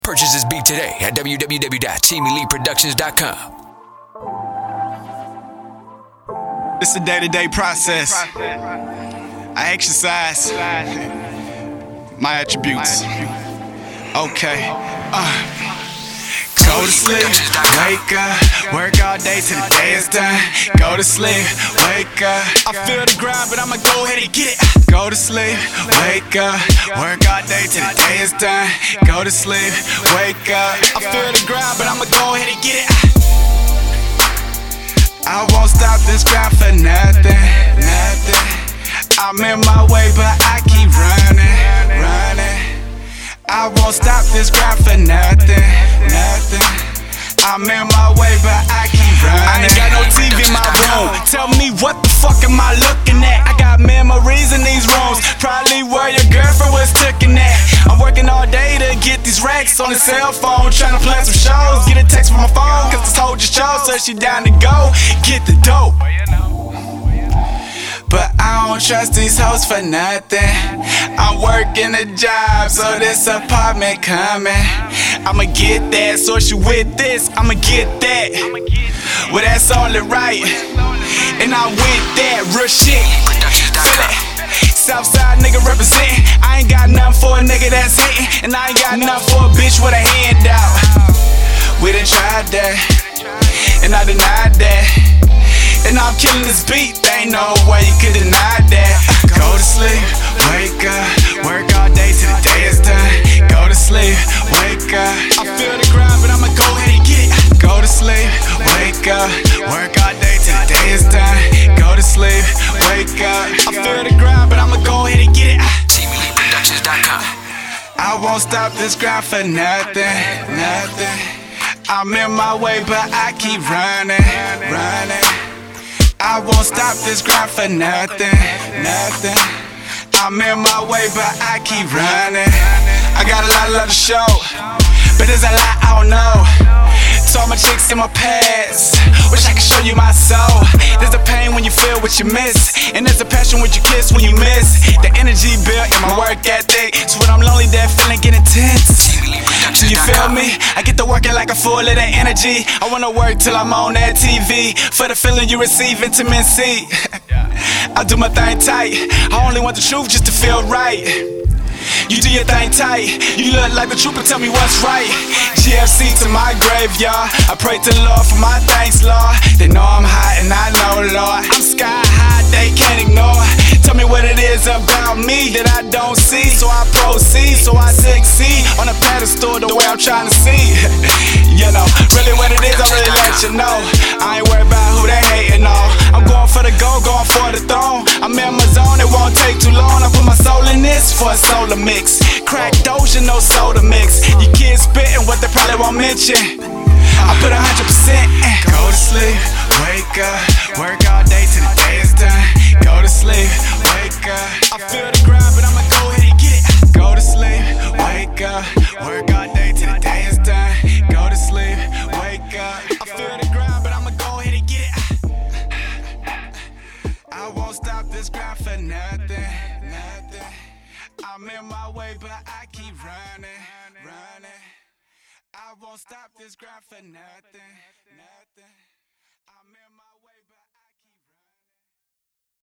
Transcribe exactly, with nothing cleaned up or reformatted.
Purchase this beat today at w w w dot team elite productions dot com. It's a day-to-day process. I exercise my attributes. Okay. Uh. Go to sleep, wake up, work all day till the day is done. Go to sleep, wake up. I feel the grind, but I'ma go ahead and get it. Go to sleep, wake up, work all day till the day is done. Go to sleep, wake up. I feel the grind, but I'ma go ahead and get it. I won't stop this grind for nothing, nothing. I'm in my way, but I keep running, running. I won't stop this grind for nothing, nothing. I'm in my way, but I keep running. I ain't got no T V in my room. Tell me what the fuck am I looking at? I got memories in these rooms, probably where your girlfriend was taking at. I'm working all day to get these racks on the cell phone, trying to plan some shows. Get a text from my phone, cause this hoe just chose, so she down to go get the dope. But I don't trust these hoes for nothing. I'm working a job, so this apartment coming. I'ma get that, so she with this, I'ma get that. Well, that's only right, and I with that, real shit. Feel it, Southside nigga represent. I ain't got nothing for a nigga that's hitting, and I ain't got nothing for a bitch with a handout. We done tried that, and I denied that. And I'm killing this beat, there ain't no way you could deny that. Go to sleep, wake up, work all day till the day is done. Go to sleep, wake up. I feel the grind, but I'ma go ahead and get it. Go to sleep, wake up, work all day till the day is done. Go to sleep, wake up. I feel the grind, but I'ma go ahead and get it. team elite productions dot com. I won't stop this grind for nothing, nothing. I'm in my way, but I keep running, running. I won't stop this grind for nothing, nothing. I'm in my way, but I keep running. I got a lot of love to show, but there's a lot I don't know. To all my chicks in my past, wish I could show you my soul. There's a pain when you feel what you miss, and there's a passion when you kiss when you miss. The energy built in my work ethic, so when I'm lonely that feeling get intense. You feel me? I get to working like a full of that energy. I wanna work till I'm on that T V, for the feeling you receive intimacy. I do my thing tight, I only want the truth just to feel right. You do your thing tight, you look like the truth, but tell me what's right. G F C to my graveyard, I pray to the Lord for my thanks, Lord. They know I'm hot and I know, Lord, I'm sky high, they can't ignore. Tell me what it is about me that I don't see, so I proceed, so I succeed on a pedestal the way I'm trying to see. You know, really what it is, I really let you know. I ain't worried about who they hating on. I'm going for the goal, going for the throne. I'm in my zone, it won't take too long. I put my soul in this for a solar mix. Crack Doja, no soda mix. Your kids spitting what they probably won't mention. I put a hundred percent in. Go to sleep, wake up, work all day till the day is done. Go to sleep, wake up. I feel the grind, but I'ma go ahead and get it. Go to sleep, wake up, work all day till the day is done. Go to sleep, wake up. I feel the grind, but I'ma go ahead and get it. I won't stop this grind for nothing, nothing. I'm in my way, but I keep running, running. I won't stop this grind for nothing, nothing.